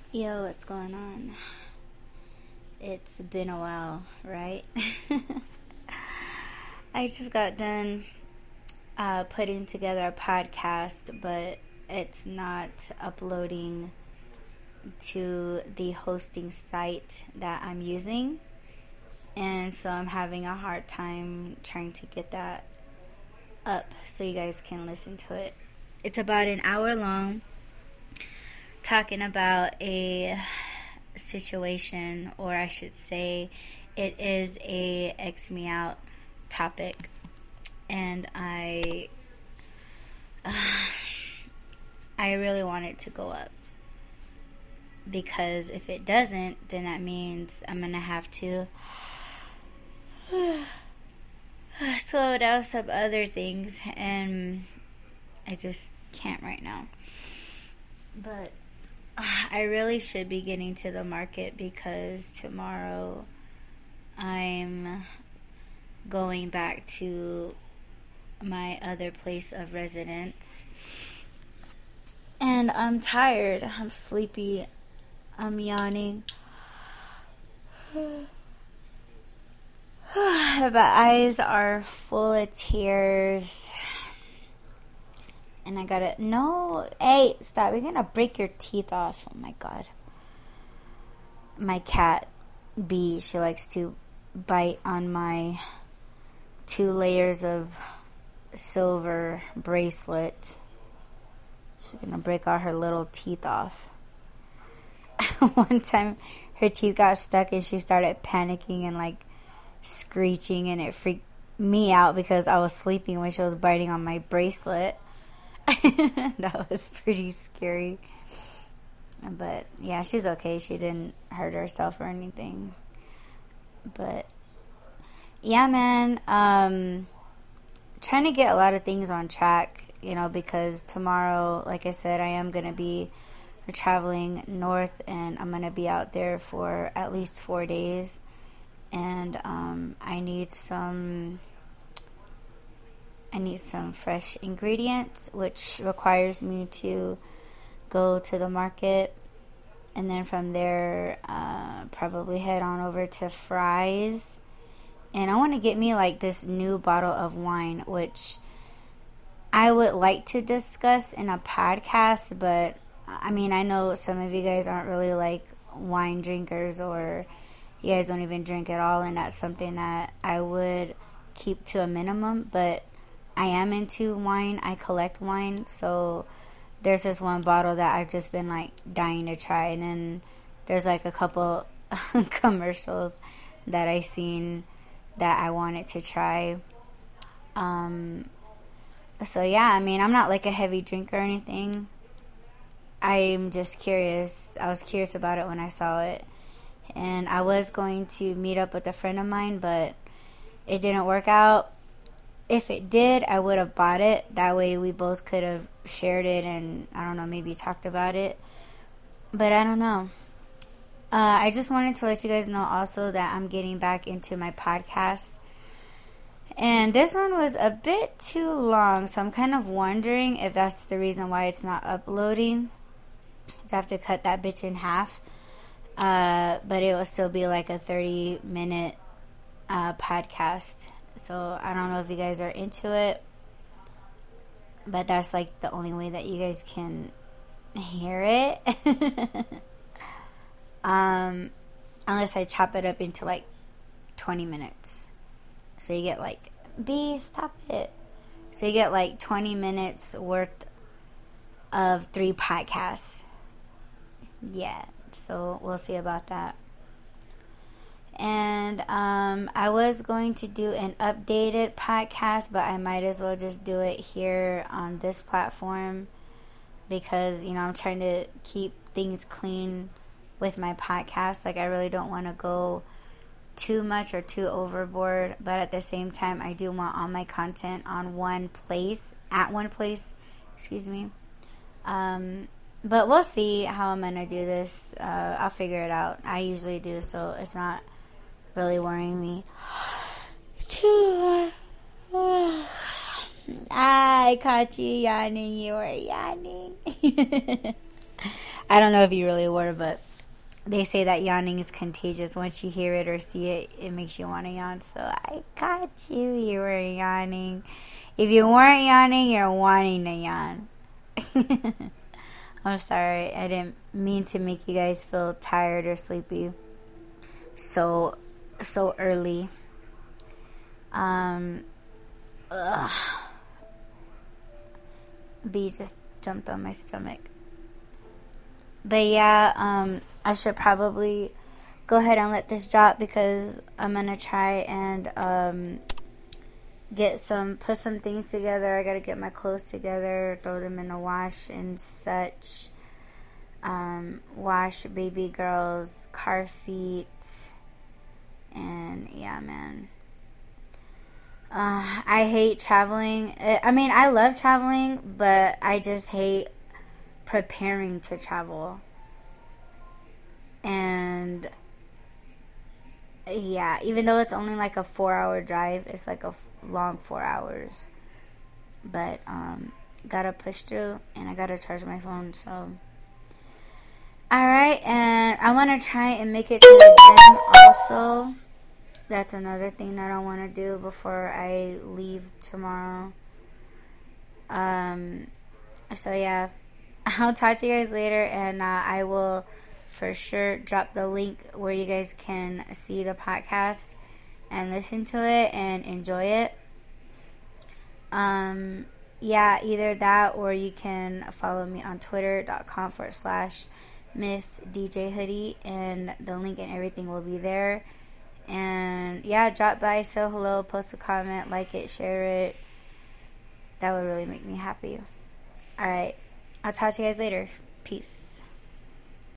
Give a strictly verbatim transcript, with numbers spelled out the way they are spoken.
Yo, what's going on? It's been a while, right? I just got done uh, putting together a podcast, but it's not uploading to the hosting site that I'm using. And so I'm having a hard time trying to get that up so you guys can listen to it. It's about an hour long, talking about a situation, or I should say it is a X me out topic, and I uh, I really want it to go up, because if it doesn't, then that means I'm gonna have to slow down some other things, and I just can't right now. But I really should be getting to the market, because tomorrow I'm going back to my other place of residence. And I'm tired. I'm sleepy. I'm yawning. My eyes are full of tears. And I gotta, no, hey, stop, you're gonna break your teeth off. Oh my god. My cat, B, she likes to bite on my two layers of silver bracelet. She's gonna break all her little teeth off. One time, her teeth got stuck and she started panicking and like screeching, and it freaked me out because I was sleeping when she was biting on my bracelet. That was pretty scary. But yeah, she's okay. She didn't hurt herself or anything. But yeah, man, um trying to get a lot of things on track, you know, because tomorrow, like I said, I am going to be traveling north, and I'm going to be out there for at least four days. And um I need some I need some fresh ingredients, which requires me to go to the market, and then from there uh, probably head on over to Fry's. And I want to get me like this new bottle of wine, which I would like to discuss in a podcast, but I mean, I know some of you guys aren't really like wine drinkers, or you guys don't even drink at all, and that's something that I would keep to a minimum. But I am into wine. I collect wine. So there's this one bottle that I've just been like dying to try. And then there's like a couple commercials that I seen that I wanted to try. Um, so yeah, I mean, I'm not like a heavy drinker or anything. I'm just curious. I was curious about it when I saw it. And I was going to meet up with a friend of mine, but it didn't work out. If it did, I would have bought it. That way we both could have shared it and, I don't know, maybe talked about it. But I don't know. Uh, I just wanted to let you guys know also that I'm getting back into my podcast. And this one was a bit too long, so I'm kind of wondering if that's the reason why it's not uploading. I have to cut that bitch in half. Uh, but it will still be like a thirty minute uh, podcast. So I don't know if you guys are into it, but that's like the only way that you guys can hear it. um, unless I chop it up into like twenty minutes. So you get like, B, stop it. So you get like twenty minutes worth of three podcasts. Yeah, so we'll see about that. And um, I was going to do an updated podcast, but I might as well just do it here on this platform, because, you know, I'm trying to keep things clean with my podcast. Like, I really don't want to go too much or too overboard, but at the same time, I do want all my content on one place, at one place, excuse me. Um, but we'll see how I'm going to do this. Uh, I'll figure it out. I usually do, so it's not really worrying me too. I caught you yawning. You were yawning. I don't know if you really were, but they say that yawning is contagious. Once you hear it or see it, it makes you want to yawn. So I got you. You were yawning. If you weren't yawning, you're wanting to yawn. I'm sorry. I didn't mean to make you guys feel tired or sleepy so so early. Um, ugh. Bee just jumped on my stomach. But yeah, um, I should probably go ahead and let this drop because I'm gonna try and um, get some, put some things together. I gotta get my clothes together, throw them in the wash and such. Um, wash baby girl's car seat, and yeah, man. Uh, I hate traveling. I mean, I love traveling, but I just hate preparing to travel. And yeah, even though it's only like a four hour drive, it's like a f- long four hours. But um, gotta push through, and I gotta charge my phone. So, alright, and I want to try and make it to the gym also. That's another thing that I want to do before I leave tomorrow. Um, so yeah, I'll talk to you guys later, and uh, I will for sure drop the link where you guys can see the podcast and listen to it and enjoy it. Um, yeah, either that or you can follow me on twitter.com forward slash Miss D J Hoodie, and the link and everything will be there. And yeah, drop by, say hello, post a comment, like it, share it. That would really make me happy. Alright, I'll talk to you guys later. Peace.